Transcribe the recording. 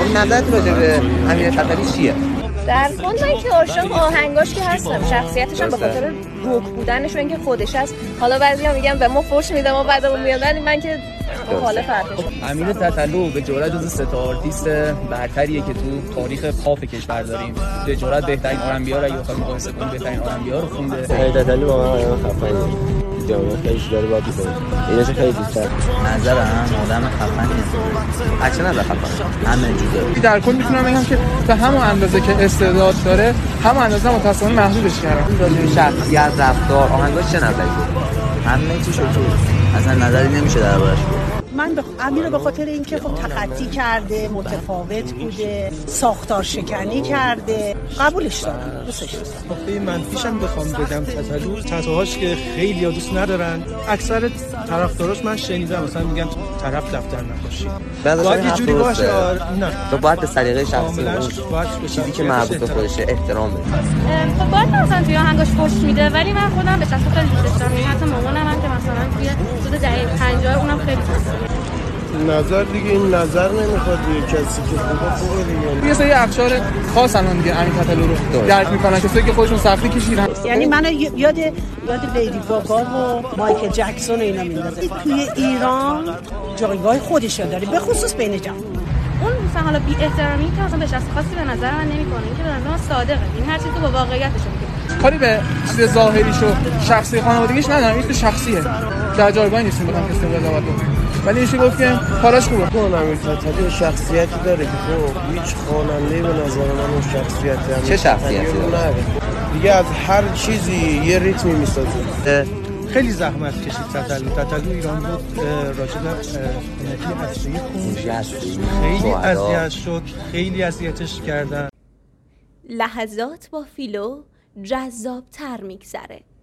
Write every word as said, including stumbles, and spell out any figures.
نظرت راجع به امیر تتلو چیه؟ در کل من که عاشق آهنگاش که هستم، شخصیتش هم به خاطر روک بودنش و اینکه خودش هست. حالا بعضیا میگن به ما فوش میده ما بعدمون میاد، ولی من که مخالف حرفشم. امیر تتلو به جرئت جزو سه تا آرتیست برتریه که تو تاریخ پاپ کشور داریم. به جرئت بهترین آرنبی‌ها رو اگه بخوایم مقایسه کنیم بهترین آرنبی‌ها رو خونده. امیر تتلو واقعا آدم خفنیه. جامعه خیلی داره باید بکنه. اینش خیلی دوست دارم. نظرم آدم خفنیه. اصلا نه خفن. همه جوره. در کل میتونم بگم که به همون اندازه که استعداد داره، همون اندازه متأسفانه محدودش کردن. راجع به شخصیت، رفتار، آهنگاش چه نظری داری؟ همه چی شوکه. اصلا نظری نمیشه دربارش. من به امیر به خاطر اینکه خب تخطی کرده، متفاوت بوده، ساختار شکنی کرده، قبولش دارم، دوستش دارم. نکته منفیش هم بخوام بگم تتلو تتوهاش که خیلی ها دوست ندارن. اکثر طرفداراش من شنیدم مثلا میگن طرف دفتر نباشی. باید یه جوری باشه. نه تو باید به سلیقه شخصی باید به چیزی که مربوط به خودشه احترام بده. خب باید مثلا توی آهنگاش فوش میده، ولی من خودم به شخص خیلی دوستش دارم. حتی مامانم هم که مثلا توی حدود دهه پنجاه اونم خیلی دوست داره. نظر دیگه این نظر نمیخواد یه کسی که خوبه خوبه دیگه. یه سری افشار خاص الان دیگه امیر تتلو رو درک میکنن، کسایی که خودشون سختی کشیدن. یعنی منو یاد یاد لیدی گاگا و مایکل جکسون اینا میندازه. توی ایران جایگاه خودش داره، به خصوص بین جوان. اون مثلا حالا بی احترامی که اصلا به شخص خاصی به نظر من نمیکنه، اینکه به نظر من صادقه. این هر چیزی که با واقعیتش میگه. کاری به چیز ظاهریش و شخصی خانوادگیش ندارم، این تو شخصیه. در جایگاهی نیستیم بخوام کسی رو قضاوت کنم. ولی میشه گفت که کاراش خوبه. اون امیر تتلو شخصیتی داره که خب هیچ خواننده‌ای به نظر من اون شخصیتی هم چه شخصیتی داره؟ دیگه از هر چیزی یه ریتمی میسازه. خیلی زحمت کشید تتلو. تتلو ایران بود، راجع به هنری اصلی خوند، خیلی اذیت شد، خیلی اذیتش کردن. لحظات با فیلو جذاب‌تر میگذره.